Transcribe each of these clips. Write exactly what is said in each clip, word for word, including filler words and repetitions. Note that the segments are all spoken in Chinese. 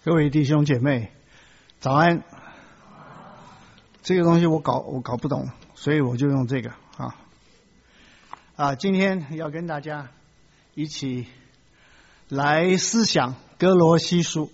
各位弟兄姐妹，早安。这个东西我搞我搞不懂，所以我就用这个啊啊！今天要跟大家一起来思想哥罗西书。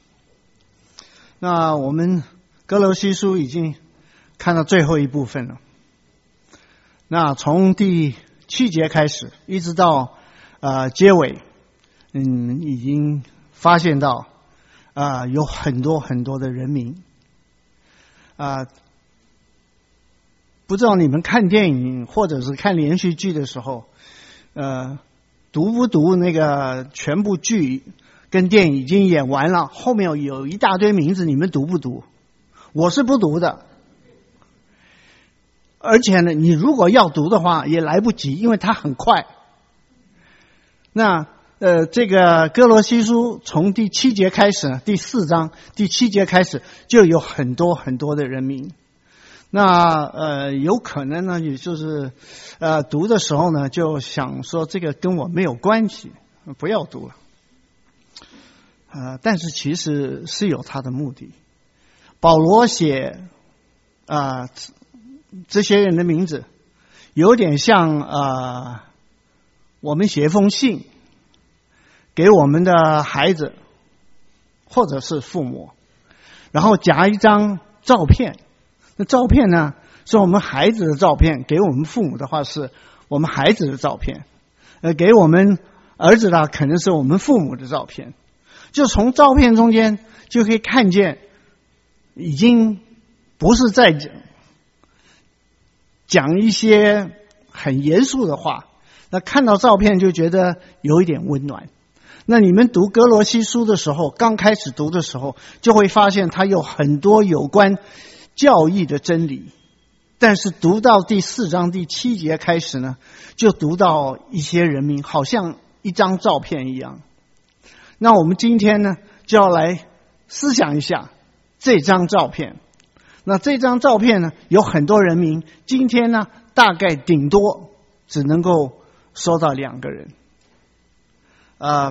那我们哥罗西书已经看到最后一部分了。那从第七节开始，一直到呃结尾，嗯，已经发现到啊、呃、有很多很多的人名啊。呃不知道你们看电影或者是看连续剧的时候，呃，读不读那个全部剧跟电影已经演完了，后面有一大堆名字，你们读不读？我是不读的。而且呢，你如果要读的话，也来不及，因为它很快。那呃，这个哥罗西书从第七节开始，第四章第七节开始，就有很多很多的人名。那呃，有可能呢，也就是呃读的时候呢，就想说这个跟我没有关系，不要读了。呃，但是其实是有他的目的。保罗写啊、呃、这些人的名字，有点像啊、呃、我们写一封信给我们的孩子或者是父母，然后夹一张照片。那照片呢，是我们孩子的照片，给我们父母的话是我们孩子的照片，呃，给我们儿子的可能是我们父母的照片。就从照片中间就可以看见，已经不是在讲讲一些很严肃的话，那看到照片就觉得有一点温暖。那你们读哥罗西书的时候，刚开始读的时候，就会发现它有很多有关教义的真理，但是读到第四章第七节开始呢，就读到一些人名，好像一张照片一样。那我们今天呢，就要来思想一下这张照片。那这张照片呢，有很多人名，今天呢，大概顶多只能够收到两个人。呃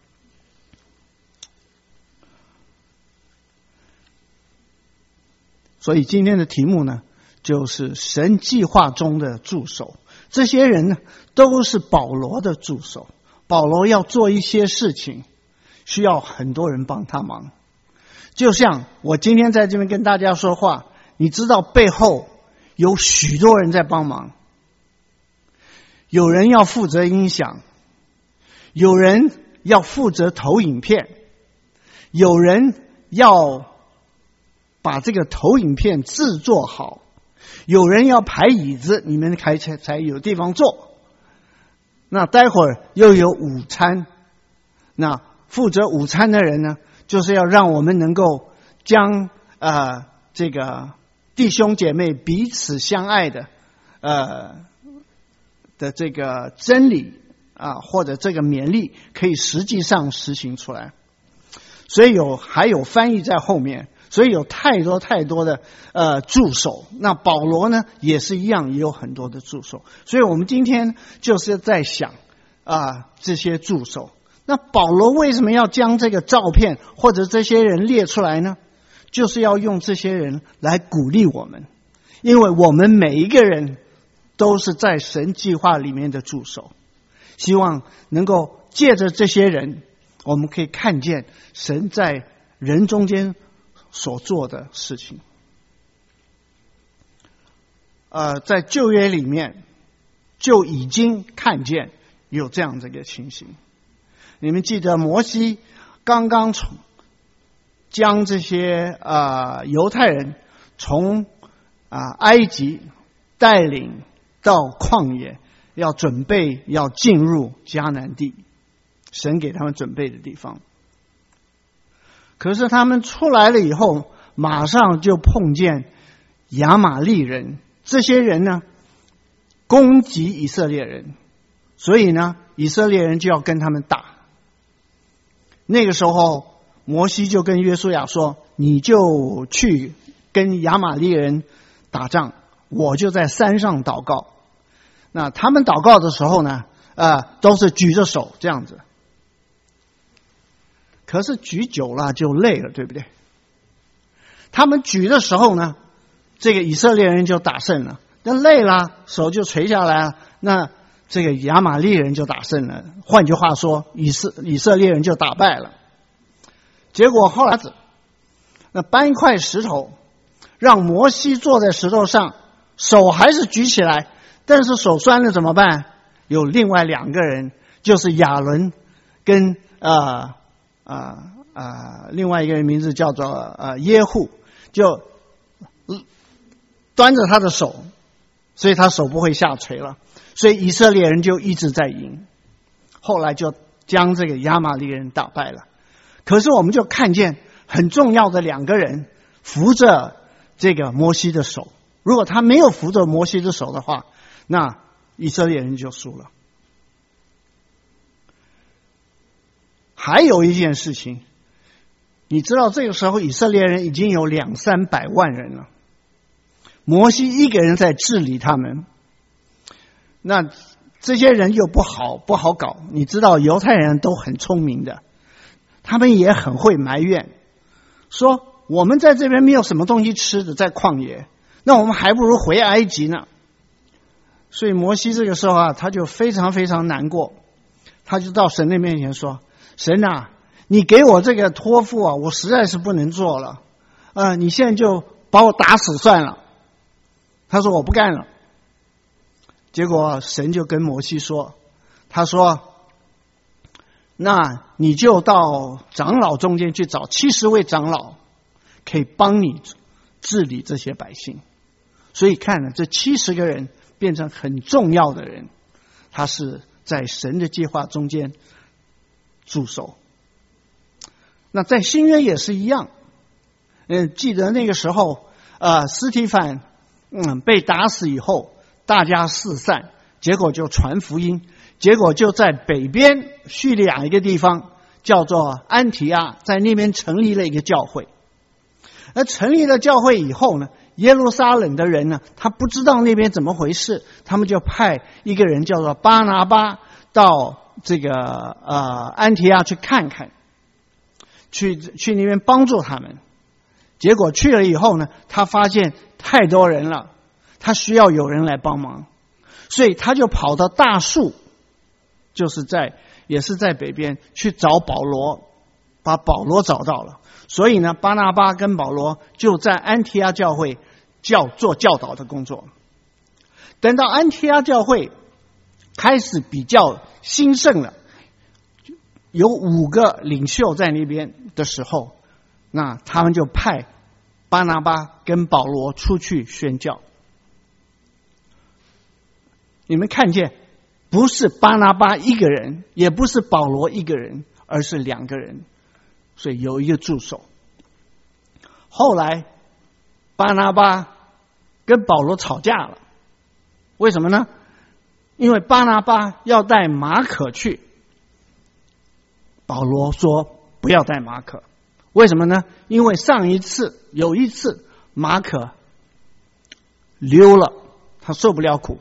所以今天的题目呢，就是神计划中的助手。这些人呢，都是保罗的助手。保罗要做一些事情，需要很多人帮他忙。就像我今天在这边跟大家说话，你知道背后有许多人在帮忙。有人要负责音响，有人要负责投影片，有人要把这个投影片制作好，有人要排椅子，你们才才有地方坐。那待会儿又有午餐，那负责午餐的人呢，就是要让我们能够将呃这个弟兄姐妹彼此相爱的呃的这个真理啊，或者这个勉励，可以实际上实行出来。所以有还有翻译在后面。所以有太多太多的呃助手，那保罗呢也是一样，也有很多的助手。所以我们今天就是在想啊、呃、这些助手。那保罗为什么要将这个照片或者这些人列出来呢？就是要用这些人来鼓励我们，因为我们每一个人都是在神计划里面的助手。希望能够借着这些人，我们可以看见神在人中间所做的事情。呃，在旧约里面就已经看见有这样的一个情形。你们记得摩西刚刚从将这些呃犹太人从啊、呃、埃及带领到旷野，要准备要进入迦南地，神给他们准备的地方。可是他们出来了以后，马上就碰见亚玛力人。这些人呢，攻击以色列人，所以呢，以色列人就要跟他们打。那个时候，摩西就跟约书亚说：“你就去跟亚玛力人打仗，我就在山上祷告。”那他们祷告的时候呢，呃，都是举着手这样子。 可是举久了就累了，对不对？他们举的时候呢，这个以色列人就打胜了，那累了手就垂下来了，那这个亚玛力人就打胜了。换句话说，以色以色列人就打败了。结果后来那搬一块石头，让摩西坐在石头上，手还是举起来，但是手酸了怎么办？有另外两个人，就是亚伦跟呃呃呃另外一个人名字叫做呃耶户，就端着他的手，所以他手不会下垂了。所以以色列人就一直在赢，后来就将这个亚玛力人打败了。可是我们就看见很重要的两个人扶着这个摩西的手，如果他没有扶着摩西的手的话，那以色列人就输了。还有一件事情，你知道这个时候以色列人已经有两三百万人了，摩西一个人在治理他们，那这些人又不好不好搞。你知道犹太人都很聪明的，他们也很会埋怨，说我们在这边没有什么东西吃的，在旷野，那我们还不如回埃及呢。所以摩西这个时候啊，他就非常非常难过，他就到神的面前说，神啊，你给我这个托付啊，我实在是不能做了，呃，你现在就把我打死算了。他说我不干了。结果神就跟摩西说，他说那你就到长老中间去找七十位长老，可以帮你治理这些百姓。所以看了这七十个人变成很重要的人，他是在神的计划中间驻守。那在新约也是一样，嗯，记得那个时候，呃，司提反嗯被打死以后，大家四散，结果就传福音，结果就在北边叙利亚一个地方叫做安提阿，在那边成立了一个教会。而成立了教会以后呢，耶路撒冷的人呢，他不知道那边怎么回事，他们就派一个人叫做巴拿巴到这个呃安提阿去看看，去去那边帮助他们。结果去了以后呢，他发现太多人了，他需要有人来帮忙，所以他就跑到大树，就是在也是在北边去找保罗，把保罗找到了。所以呢，巴拿巴跟保罗就在安提阿教会教做教导的工作。等到安提阿教会开始比较兴盛了，有五个领袖在那边的时候，那他们就派巴拿巴跟保罗出去宣教。你们看见，不是巴拿巴一个人，也不是保罗一个人，而是两个人，所以有一个助手。后来巴拿巴跟保罗吵架了，为什么呢？因为巴拿巴要带马可去，保罗说不要带马可。为什么呢？因为上一次有一次马可溜了，他受不了苦，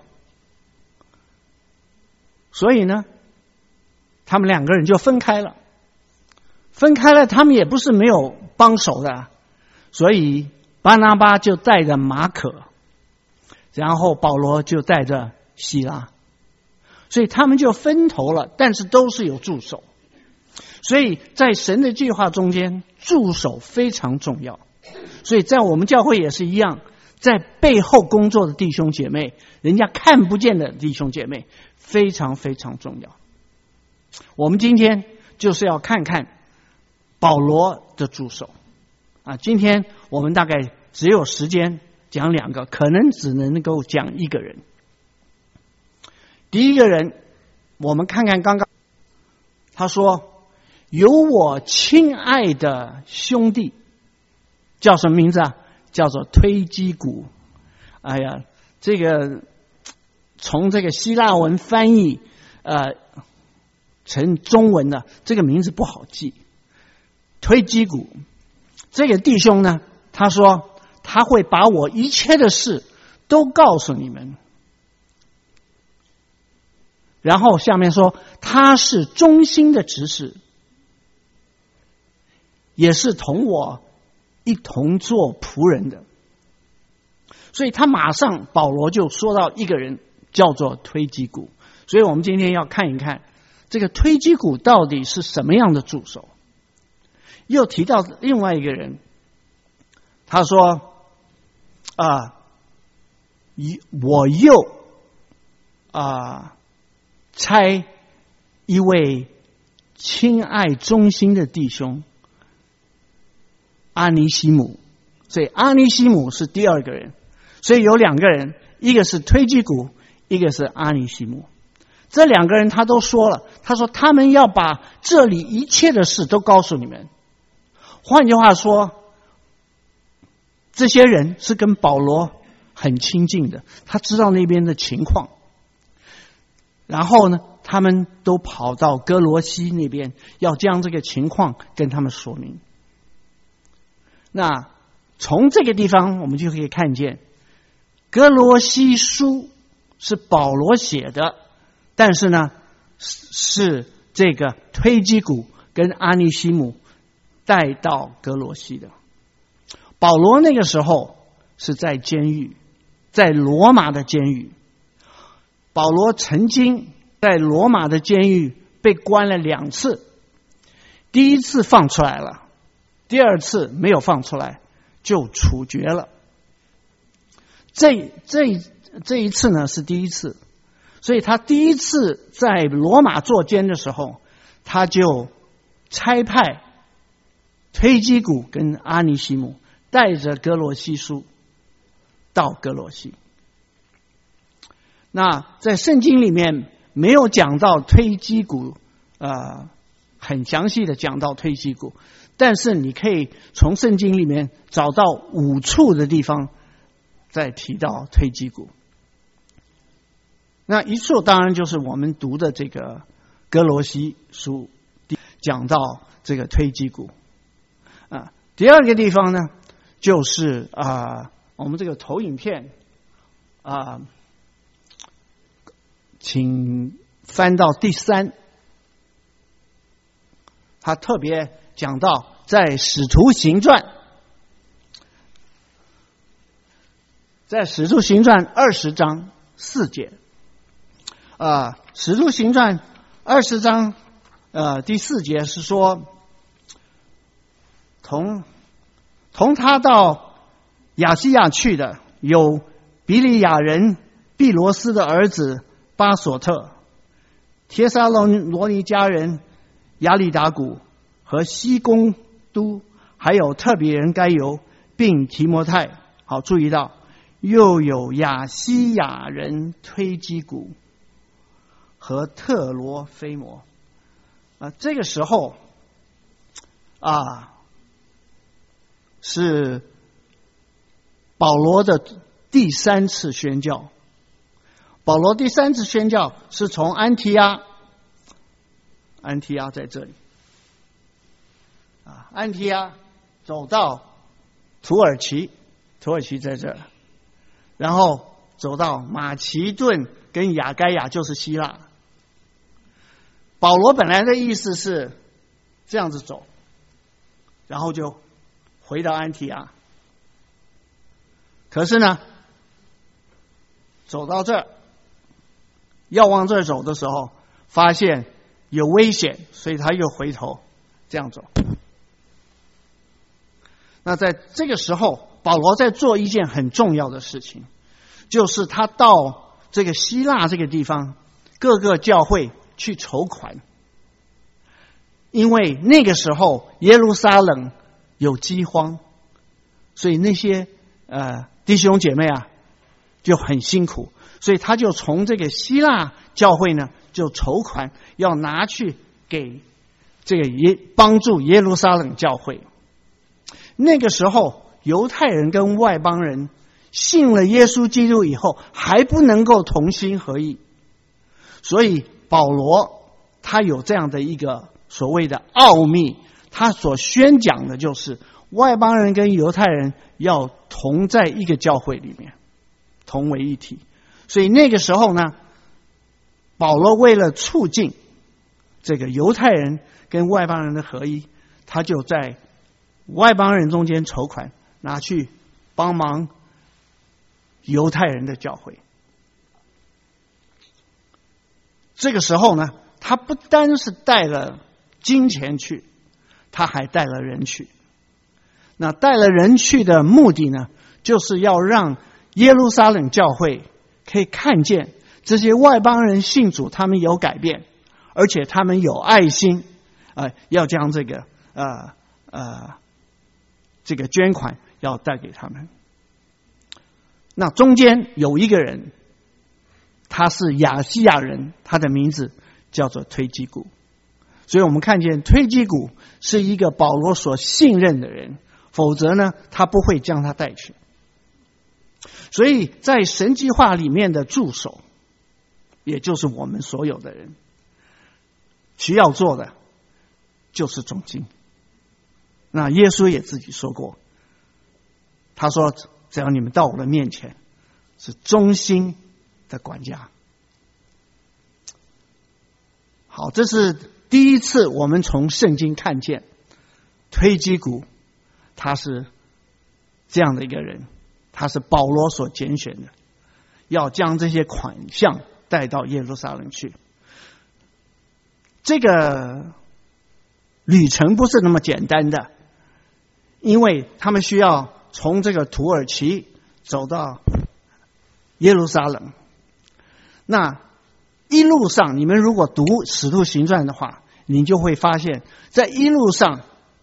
所以呢他们两个人就分开了。分开了，他们也不是没有帮手的，所以巴拿巴就带着马可，然后保罗就带着希拉，所以他们就分头了，但是都是有助手。所以在神的计划中间，助手非常重要。所以在我们教会也是一样，在背后工作的弟兄姐妹，人家看不见的弟兄姐妹，非常非常重要。我们今天就是要看看保罗的助手啊。今天我们大概只有时间讲两个，可能只能够讲一个人。第一个人，我们看看刚刚他说，有我亲爱的兄弟，叫什么名字啊？叫做推基古。哎呀，这个从这个希腊文翻译呃成中文的这个名字不好记。推基古这个弟兄呢，他说他会把我一切的事都告诉你们。然后下面说他是忠心的执事， 也是同我一同做仆人的。所以他马上保罗就说到一个人叫做推基古。所以我们今天要看一看这个推基古到底是什么样的助手。又提到另外一个人，他说啊，我又啊差一位亲爱忠心的弟兄阿尼西姆。所以阿尼西姆是第二个人，所以有两个人，一个是推基古，一个是阿尼西姆。这两个人他都说了，他说他们要把这里一切的事都告诉你们。换句话说，这些人是跟保罗很亲近的，他知道那边的情况。然后呢，他们都跑到哥罗西那边，要将这个情况跟他们说明。那从这个地方我们就可以看见，哥罗西书是保罗写的，但是呢，是这个推基古跟阿尼西姆带到哥罗西的。保罗那个时候是在监狱，在罗马的监狱。保罗曾经在罗马的监狱被关了两次，第一次放出来了，第二次没有放出来，就处决了。这这这一次呢是第一次，所以他第一次在罗马坐监的时候，他就差派推基古跟阿尼西姆带着哥罗西书到哥罗西。那在圣经里面没有讲到推基古，呃，很详细的讲到推基古，但是你可以从圣经里面找到五处的地方再提到推基古。那一处当然就是我们读的这个哥罗西书，讲到这个推基古啊。第二个地方呢，就是啊、呃，我们这个投影片啊、呃，请翻到第三，他特别讲到在使徒行传，在使徒行传二十章四节。啊，使徒行传二十章呃第四节是说，同同他到亚细亚去的有比利亚人毕罗斯的儿子巴索特、帖撒罗尼迦人亚里达古和西公都，还有特别人该犹，并提摩太。好，注意到又有亚西亚人推基古和特罗菲摩啊，这个时候啊是保罗的第三次宣教。保罗第三次宣教是从安提阿，安提阿在这里啊，安提阿走到土耳其，土耳其在这儿，然后走到马其顿跟亚该亚，就是希腊。保罗本来的意思是这样子走，然后就回到安提阿。可是呢，走到这儿，要往这儿走的时候，发现有危险，所以他又回头这样走。那在这个时候，保罗在做一件很重要的事情，就是他到这个希腊这个地方，各个教会去筹款。因为那个时候耶路撒冷有饥荒，所以那些呃弟兄姐妹啊就很辛苦，所以他就从这个希腊教会呢就筹款，要拿去给这个耶帮助耶路撒冷教会。那个时候犹太人跟外邦人信了耶稣基督以后还不能够同心合意，所以保罗他有这样的一个所谓的奥秘，他所宣讲的就是外邦人跟犹太人要同在一个教会里面，同为一体。所以那个时候呢，保罗为了促进这个犹太人跟外邦人的合一，他就在外邦人中间筹款，拿去帮忙犹太人的教会。这个时候呢，他不单是带了金钱去，他还带了人去。那带了人去的目的呢，就是要让耶路撒冷教会可以看见这些外邦人信主，他们有改变，而且他们有爱心，呃，要将这个呃呃这个捐款要带给他们。那中间有一个人，他是亚细亚人，他的名字叫做推基古。所以我们看见推基古是一个保罗所信任的人，否则呢，他不会将他带去。所以在神计划里面的助手，也就是我们所有的人，需要做的就是忠心。那耶稣也自己说过，他说只要你们到我的面前，是忠心的管家。好，这是第一次我们从圣经看见推基古他是这样的一个人，他是保罗所拣选的，要将这些款项带到耶路撒冷去。这个旅程不是那么简单的，因为他们需要从这个土耳其走到耶路撒冷。那一路上，你们如果读《使徒行传》的话，你就会发现，在一路上，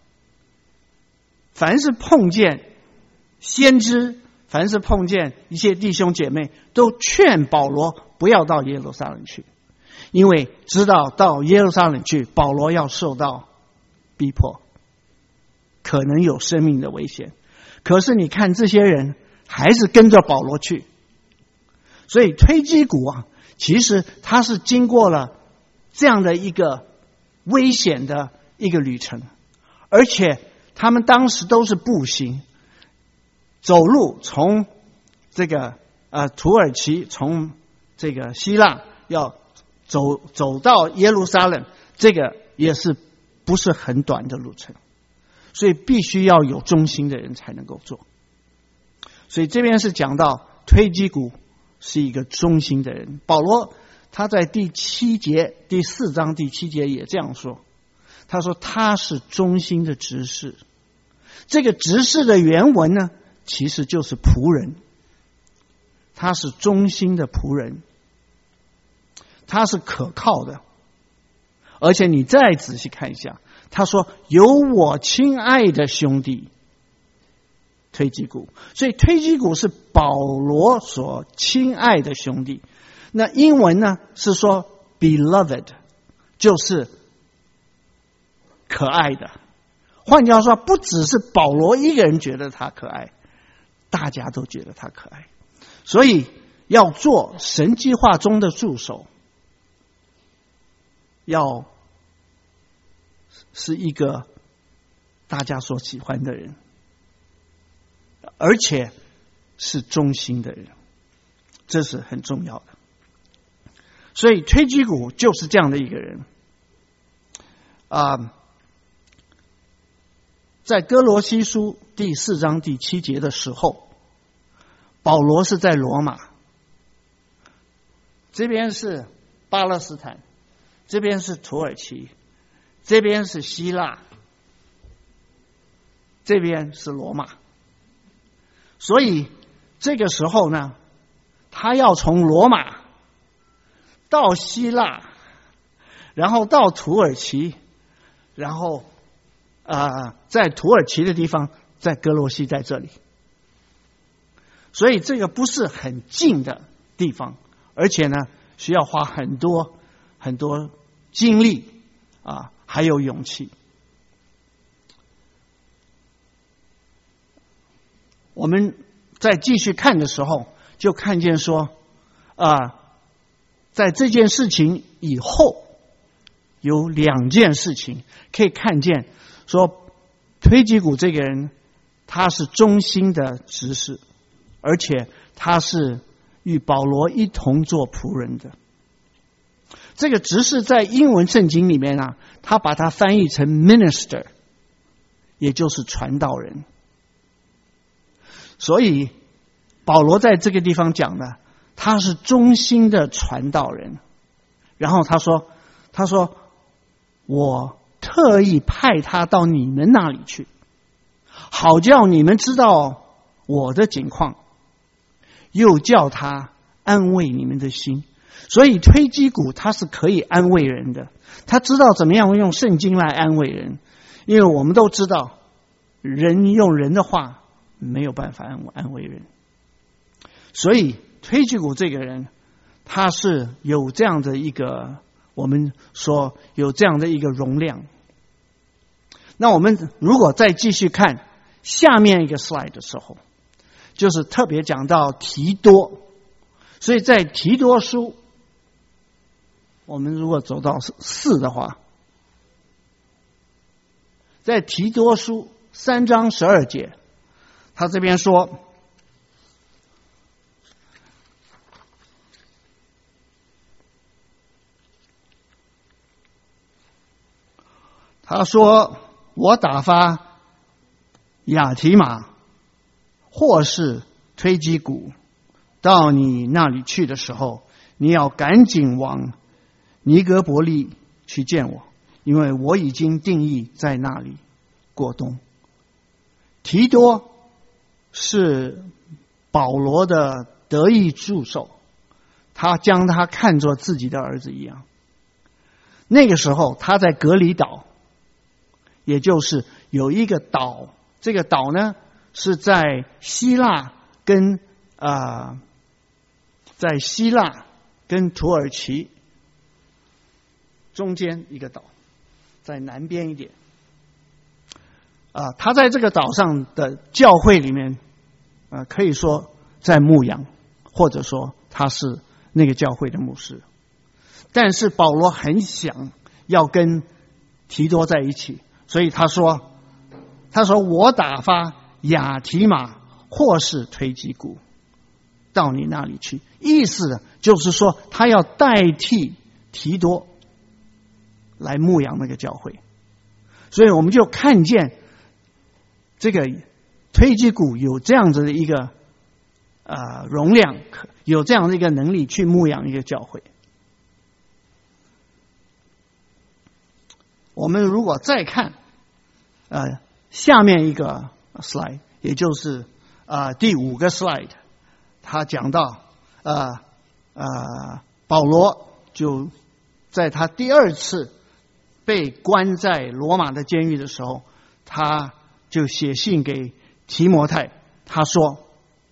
凡是碰见先知，凡是碰见一些弟兄姐妹，都劝保罗不要到耶路撒冷去，因为知道到耶路撒冷去，保罗要受到逼迫，可能有生命的危险。可是你看这些人还是跟着保罗去，所以推基古啊，其实他是经过了这样的一个危险的一个旅程，而且他们当时都是步行走路，从这个呃土耳其，从这个希腊要走走到耶路撒冷，这个也是不是很短的路程，所以必须要有忠心的人才能够做。所以这边是讲到推基古是一个忠心的人。保罗他在第七节第四章第七节也这样说，他说他是忠心的执事。这个执事的原文呢，其实就是仆人，他是忠心的仆人，他是可靠的。而且你再仔细看一下，他说有我亲爱的兄弟推基古，所以推基古是保罗所亲爱的兄弟。那英文呢是说 beloved， 就是可爱的。换句话说，不只是保罗一个人觉得他可爱，大家都觉得他可爱。所以要做神计划中的助手，要是一个大家所喜欢的人，而且是忠心的人，这是很重要的。所以推基古就是这样的一个人啊、呃。在哥罗西书第四章第七节的时候，保罗是在罗马，这边是巴勒斯坦，这边是土耳其，这边是希腊，这边是罗马。所以这个时候呢，他要从罗马到希腊，然后到土耳其，然后啊、呃，在土耳其的地方，在哥罗西在这里，所以这个不是很近的地方，而且呢，需要花很多很多精力啊，还有勇气。我们在继续看的时候，就看见说啊，在这件事情以后，有两件事情可以看见。说推基古这个人，他是忠心的执事，而且他是与保罗一同做仆人的。这个执事在英文圣经里面啊，他把它翻译成 minister， 也就是传道人。所以保罗在这个地方讲的，他是忠心的传道人。然后他说他说我特意派他到你们那里去，好叫你们知道我的境况，又叫他安慰你们的心。所以推基古他是可以安慰人的，他知道怎么样用圣经来安慰人，因为我们都知道人用人的话没有办法安慰安慰人。所以推基古这个人他是有这样的一个，我们说有这样的一个容量。那我们如果再继续看下面一个 slide 的时候，就是特别讲到提多。所以在提多书，我们如果走到四的话，在提多书三章十二节，他这边说，他说我打发亚提马或是推基古到你那里去的时候，你要赶紧往尼哥伯利去见我，因为我已经定义在那里过冬。提多是保罗的得意助手，他将他看作自己的儿子一样。那个时候他在革里岛，也就是有一个岛，这个岛呢是在希腊跟啊、呃，在希腊跟土耳其中间一个岛，在南边一点。啊、呃，他在这个岛上的教会里面，啊、呃，可以说在牧养，或者说他是那个教会的牧师。但是保罗很想要跟提多在一起，所以他说他说我打发亚提马或是推基古到你那里去，意思就是说他要代替提多来牧养那个教会。所以我们就看见这个推基古有这样子的一个呃容量，有这样的一个能力去牧养一个教会。我们如果再看呃下面一个 slide， 也就是呃第五个 slide， 他讲到呃呃保罗就在他第二次被关在罗马的监狱的时候，他就写信给提摩太，他说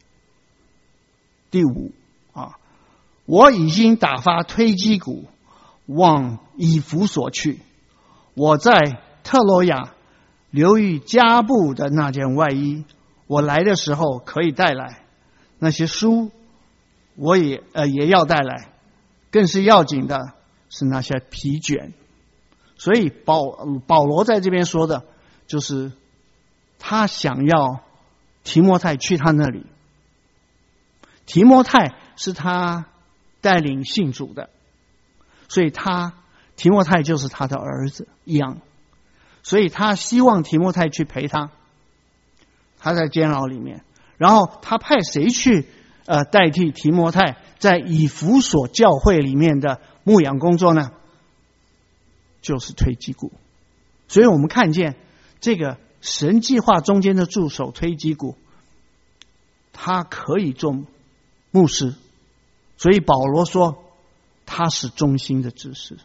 第五啊，我已经打发推基古往以弗所去，我在特罗亚留于加布的那件外衣，我来的时候可以带来，那些书我也呃也要带来，更是要紧的是那些皮卷。所以保保罗在这边说的就是他想要提摩太去他那里。提摩太是他带领信主的，所以他提摩太就是他的儿子一样，所以他希望提摩太去陪他。他在监牢里面，然后他派谁去呃代替提摩太在以弗所教会里面的牧养工作呢？就是推基古。所以我们看见这个神计划中间的助手推基古，他可以做牧师，所以保罗说他是忠心的执事。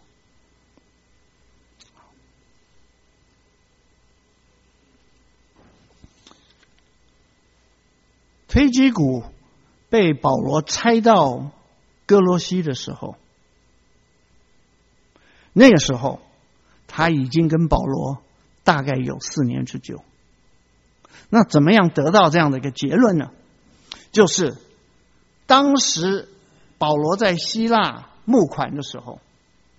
推基古被保罗差到哥罗西的时候，那个时候他已经跟保罗大概有四年之久。那怎么样得到这样的一个结论呢？就是当时保罗在希腊募款的时候，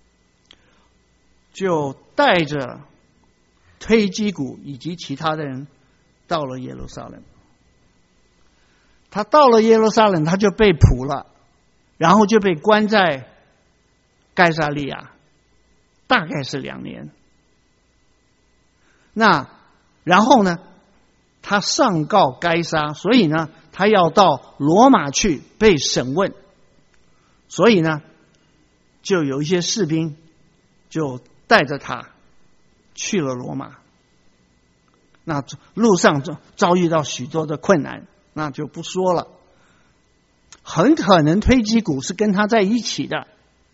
就带着推基古以及其他的人到了耶路撒冷。他到了耶路撒冷，他就被捕了，然后就被关在该撒利亚，大概是两年。那然后呢，他上告该杀，所以呢，他要到罗马去被审问，所以呢，就有一些士兵就带着他去了罗马。那路上遭遇到许多的困难，那就不说了。很可能推基古是跟他在一起的，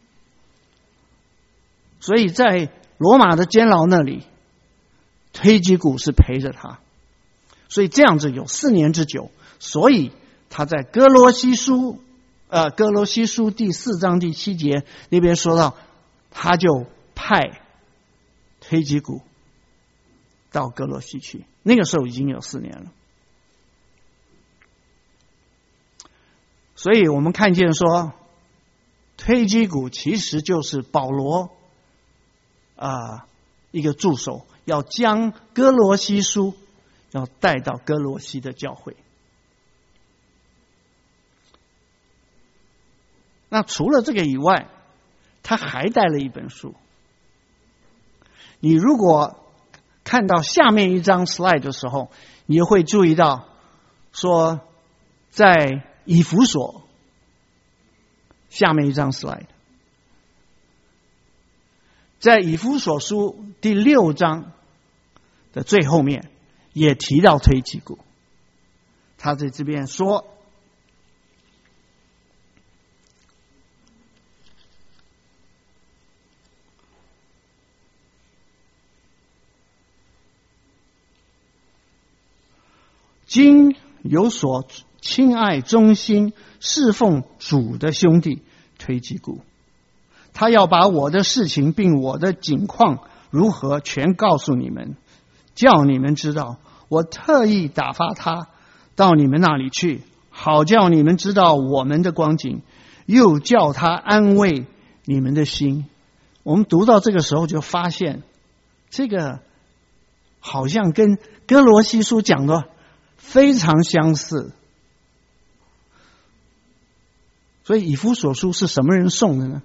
所以在罗马的监牢那里，推基古是陪着他，所以这样子有四年之久。所以他在哥罗西书，呃，哥罗西书第四章第七节那边说到，他就派推基古到哥罗西去，那个时候已经有四年了。所以我们看见说，推基古其实就是保罗啊、呃、一个助手，要将哥罗西书要带到哥罗西的教会。那除了这个以外，他还带了一本书。你如果看到下面一张 slide 的时候，你会注意到说，在以弗所下面一张 slide， 在以弗所书第六章的最后面也提到推基古。他在这边说，今有所亲爱忠心侍奉主的兄弟推基古，他要把我的事情并我的景况如何全告诉你们，叫你们知道，我特意打发他到你们那里去，好叫你们知道我们的光景，又叫他安慰你们的心。我们读到这个时候就发现，这个好像跟哥罗西书讲的非常相似。所以以弗所书是什么人送的呢？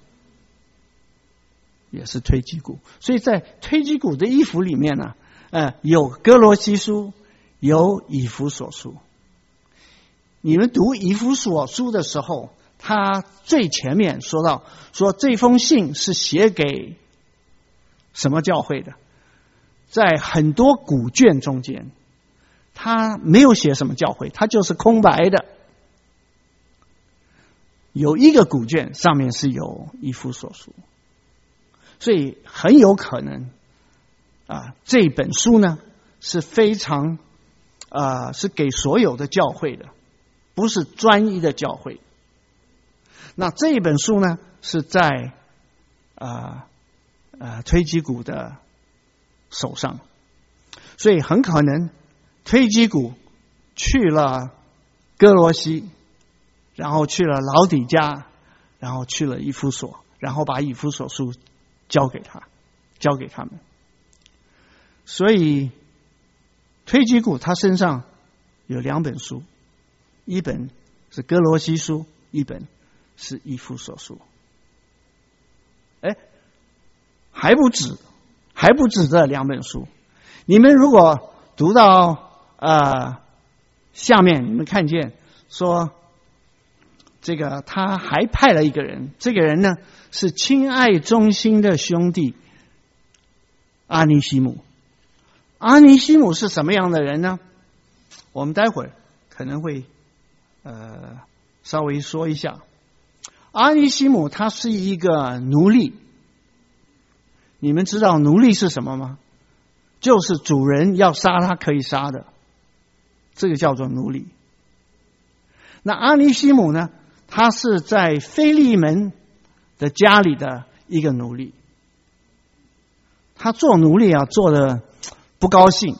也是推基古。所以在推基古的衣服里面呢，呃，有哥罗西书，有以弗所书。你们读以弗所书的时候，他最前面说到，说这封信是写给什么教会的？在很多古卷中间，他没有写什么教会，他就是空白的。有一个古卷上面是有以弗所书，所以很有可能啊，这本书呢是非常啊是给所有的教会的，不是专一的教会。那这本书呢是在啊啊推基古的手上，所以很可能推基古去了哥罗西，然后去了老底嘉，然后去了以弗所，然后把以弗所书交给他，交给他们。所以推基古他身上有两本书，一本是哥罗西书，一本是以弗所书。哎，还不止，还不止这两本书。你们如果读到呃下面，你们看见说，这个他还派了一个人，这个人呢是亲爱忠心的兄弟阿尼西姆。阿尼西姆是什么样的人呢？我们待会儿可能会呃稍微说一下。阿尼西姆他是一个奴隶。你们知道奴隶是什么吗？就是主人要杀他可以杀的，这个叫做奴隶。那阿尼西姆呢，他是在腓利门的家里的一个奴隶。他做奴隶啊，做的不高兴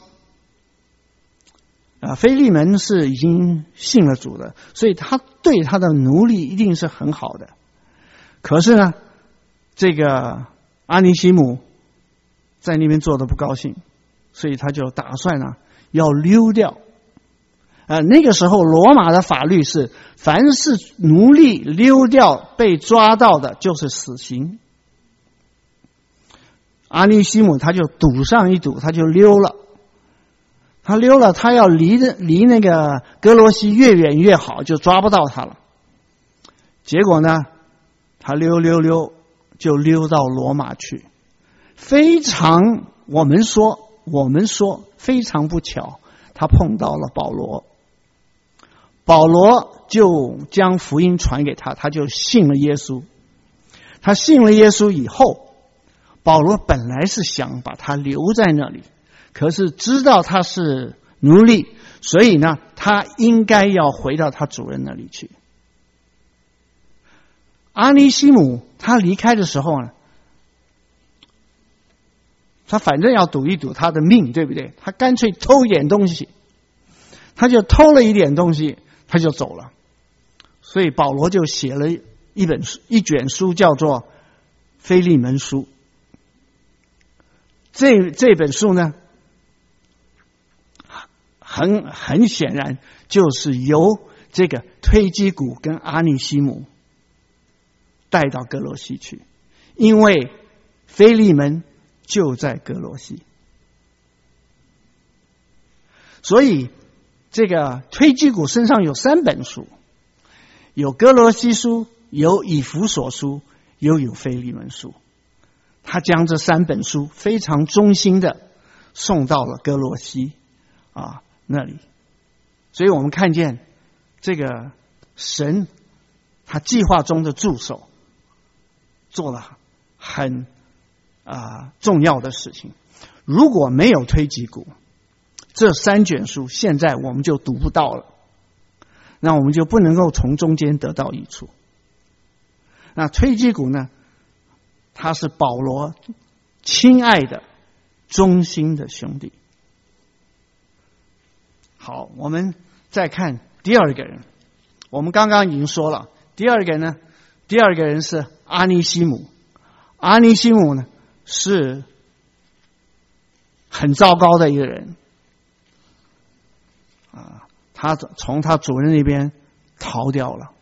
啊。腓利门是已经信了主的，所以他对他的奴隶一定是很好的。可是呢，这个阿尼西姆在那边做的不高兴，所以他就打算啊要溜掉。呃，那个时候罗马的法律是，凡是奴隶溜掉被抓到的，就是死刑。阿尼西姆他就赌上一赌，他就溜了。 他溜了，他要离的离那个哥罗西越远越好，就抓不到他了。结果呢，他溜溜溜就溜到罗马去，非常我们说我们说非常不巧，他碰到了保罗，保罗就将福音传给他，他就信了耶稣。他信了耶稣以后，保罗本来是想把他留在那里，可是知道他是奴隶，所以呢，他应该要回到他主人那里去。阿尼西姆他离开的时候呢，他反正要赌一赌他的命，对不对？他干脆偷一点东西，他就偷了一点东西，他就走了。所以保罗就写了一本书，一卷书，叫做《腓利门书》。这这本书呢，很很显然就是由这个推基古跟阿尼西姆带到哥罗西去，因为腓利门就在哥罗西，所以这个推基古身上有三本书，有哥罗西书，有以弗所书，又有腓利门书。他将这三本书非常忠心的送到了哥罗西啊那里，所以我们看见这个神他计划中的助手做了很啊重要的事情。如果没有推基古，这三卷书现在我们就读不到了，那我们就不能够从中间得到益处。那推基古呢，他是保罗亲爱的忠心的兄弟。好，我们再看第二个人。我们刚刚已经说了，第二个呢，第二个人是阿尼西姆。阿尼西姆呢是很糟糕的一个人啊，他从他主人那边逃掉了。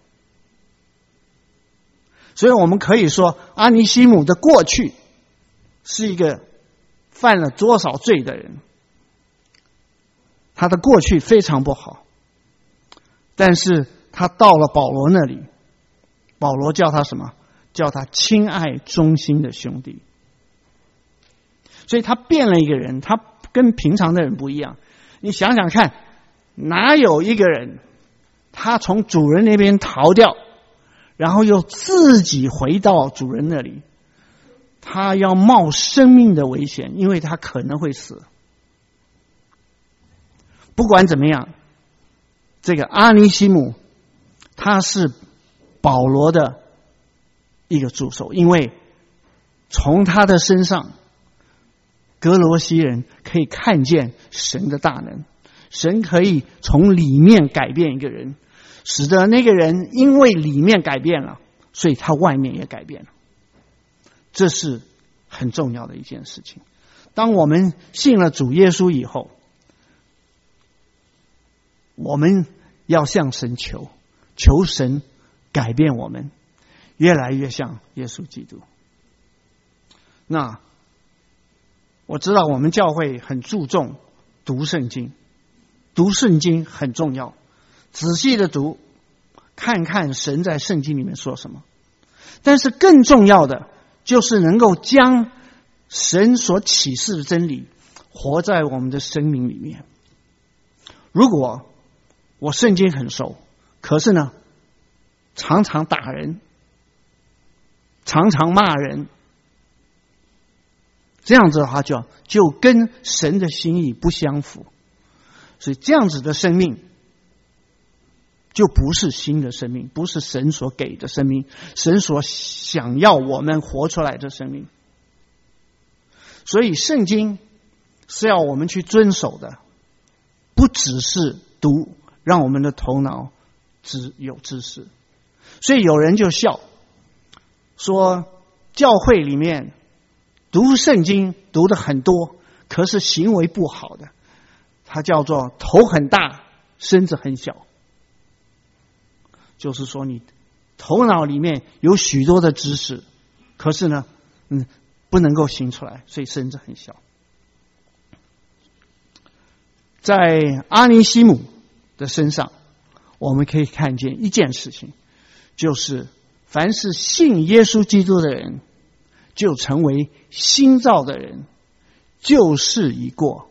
所以我们可以说，阿尼西姆的过去是一个犯了多少罪的人，他的过去非常不好，但是他到了保罗那里，保罗叫他什么？叫他亲爱忠心的兄弟。所以他变了一个人，他跟平常的人不一样。你想想看，哪有一个人他从主人那边逃掉，然后又自己回到主人那里，他要冒生命的危险，因为他可能会死。不管怎么样，这个阿尼西姆他是保罗的一个助手，因为从他的身上，哥罗西人可以看见神的大能，神可以从里面改变一个人，使得那个人因为里面改变了，所以他外面也改变了。这是很重要的一件事情。当我们信了主耶稣以后，我们要向神求，求神改变我们，越来越像耶稣基督。那我知道我们教会很注重读圣经，读圣经很重要，仔细的读，看看神在圣经里面说什么。但是更重要的就是能够将神所启示的真理活在我们的生命里面。如果我圣经很熟，可是呢常常打人，常常骂人，这样子的话就就跟神的心意不相符。所以这样子的生命就不是新的生命，不是神所给的生命，神所想要我们活出来的生命。所以圣经是要我们去遵守的，不只是读，让我们的头脑只有知识。所以有人就笑说，教会里面读圣经读的很多，可是行为不好的，它叫做头很大身子很小。就是说你头脑里面有许多的知识，可是呢嗯，不能够行出来，所以身子很小。 在阿尼西姆的身上，我们可以看见一件事情，就是凡是信耶稣基督的人，就成为新造的人，旧事已过，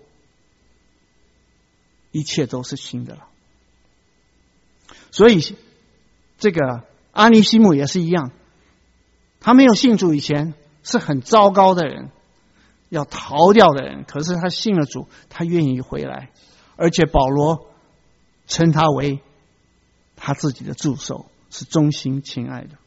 一切都是新的了。所以这个阿尼西姆也是一样，他没有信主以前是很糟糕的人，要逃掉的人，可是他信了主，他愿意回来，而且保罗称他为他自己的助手，是忠心亲爱的。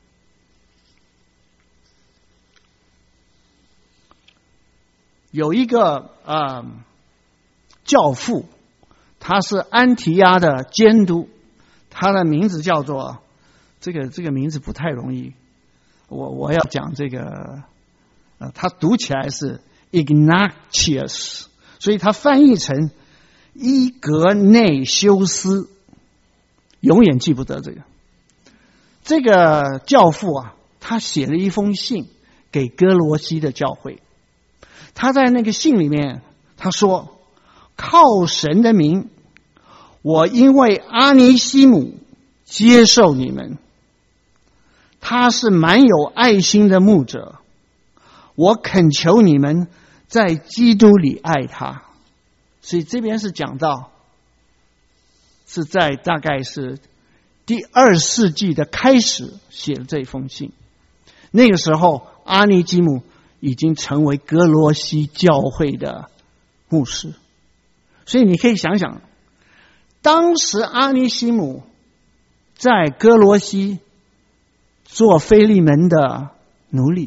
有一个呃教父，他是安提阿的监督，他的名字叫做这个这个名字不太容易，我我要讲这个呃，他读起来是 Ignatius， 所以他翻译成伊格内修斯，永远记不得这个。这个教父啊，他写了一封信给哥罗西的教会。他在那个信里面他说，靠神的名，我因为阿尼西姆接受你们，他是蛮有爱心的牧者，我恳求你们在基督里爱他。所以这边是讲到是在大概是第二世纪的开始写了这封信。那个时候阿尼基姆已经成为哥罗西教会的牧师，所以你可以想想，当时阿尼西姆在哥罗西做腓利门的奴隶，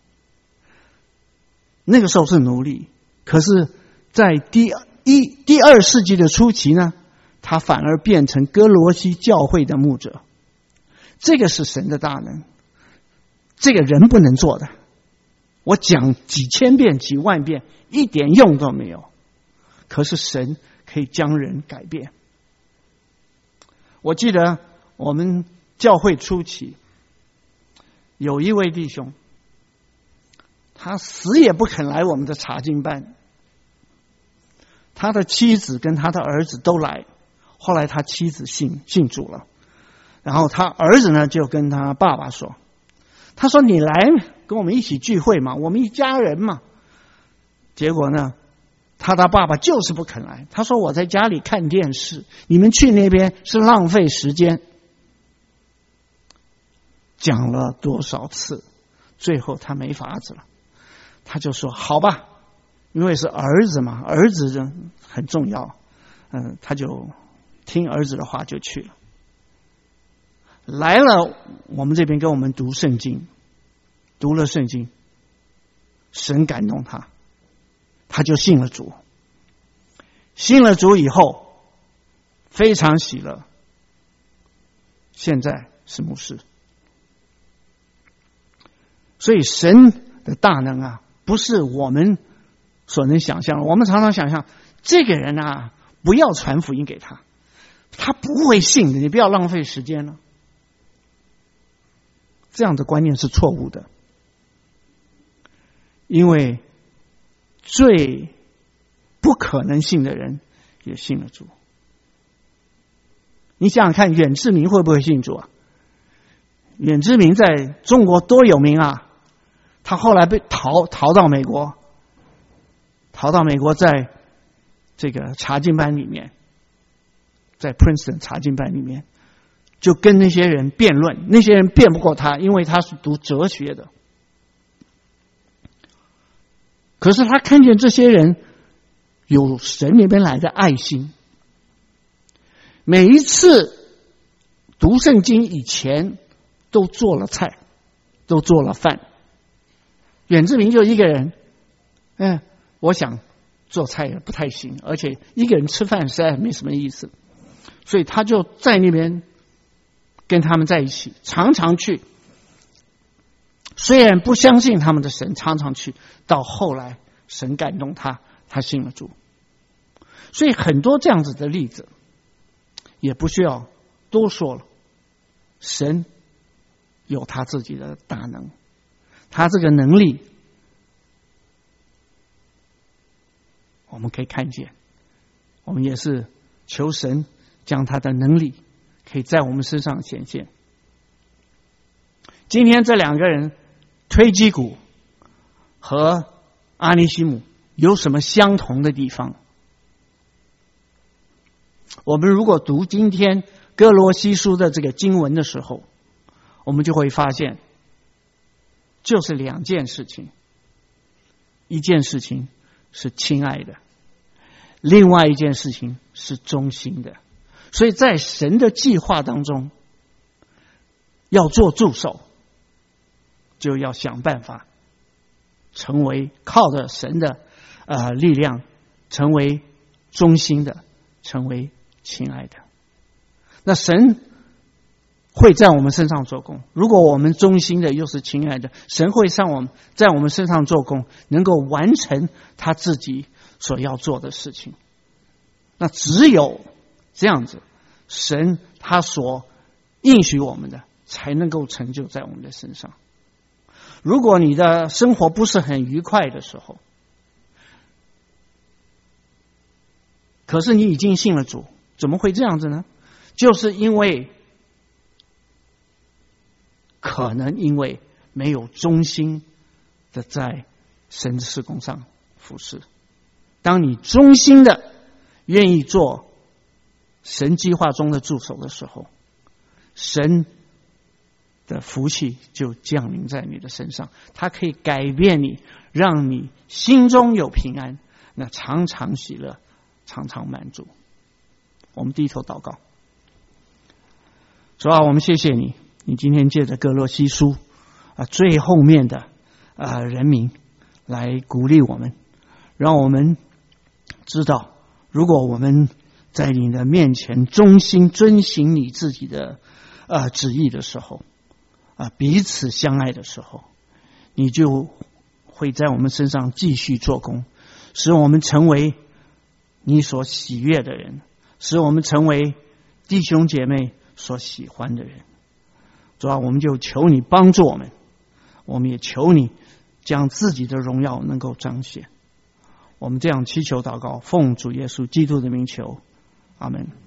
那个时候是奴隶，可是在第一第二世纪的初期呢，他反而变成哥罗西教会的牧者。这个是神的大能，这个人不能做的。我讲几千遍几万遍一点用都没有，可是神可以将人改变。我记得我们教会初期有一位弟兄，他死也不肯来我们的查经班，他的妻子跟他的儿子都来，后来他妻子信信主了，然后他儿子呢就跟他爸爸说，他说你来跟我们一起聚会嘛，我们一家人嘛。结果呢他的爸爸就是不肯来，他说我在家里看电视，你们去那边是浪费时间。讲了多少次，最后他没法子了，他就说好吧，因为是儿子嘛，儿子很重要，嗯，他就听儿子的话就去了。来了我们这边跟我们读圣经，读了圣经，神感动他，他就信了主。信了主以后非常喜乐，现在是牧师。所以神的大能啊，不是我们所能想象的。我们常常想象这个人啊，不要传福音给他，他不会信的，你不要浪费时间了。这样的观念是错误的，因为最不可能信的人也信了主。你想想看，远志明会不会信主啊？远志明在中国多有名啊！他后来被逃逃到美国，逃到美国，在这个查经班里面，在 Princeton 查经班里面，就跟那些人辩论，那些人辩不过他，因为他是读哲学的。可是他看见这些人有神那边来的爱心，每一次读圣经以前都做了菜，都做了饭。远志明就一个人，嗯，我想做菜也不太行，而且一个人吃饭实在没什么意思，所以他就在那边跟他们在一起，常常去。虽然不相信他们的神，常常去，到后来神感动他，他信了主。所以很多这样子的例子也不需要多说了，神有他自己的大能，他这个能力我们可以看见， 我们也是求神将他的能力可以在我们身上显现。今天这两个人推基古和阿尼西姆有什么相同的地方？我们如果读今天哥罗西书的这个经文的时候，我们就会发现就是两件事情，一件事情是亲爱的，另外一件事情是忠心的。所以在神的计划当中，要做助手，就要想办法成为靠着神的呃力量，成为忠心的，成为亲爱的。那神会在我们身上做工，如果我们忠心的又是亲爱的，神会上我们在我们身上做工，能够完成他自己所要做的事情。那只有这样子，神他所应许我们的才能够成就在我们的身上。如果你的生活不是很愉快的时候，可是你已经信了主，怎么会这样子呢？就是因为可能因为没有忠心的在神的事工上服侍。当你忠心的愿意做神计划中的助手的时候，神的福气就降临在你的身上，它可以改变你，让你心中有平安，那常常喜乐，常常满足。我们低头祷告。主啊，我们谢谢你，你今天借着哥罗西书啊最后面的啊人名来鼓励我们，让我们知道，如果我们在你的面前忠心遵行你自己的呃旨意的时候，啊彼此相爱的时候，你就会在我们身上继续做工，使我们成为你所喜悦的人，使我们成为弟兄姐妹所喜欢的人。主啊，我们就求你帮助我们，我们也求你将自己的荣耀能够彰显。我们这样祈求祷告，奉主耶稣基督的名求，阿们。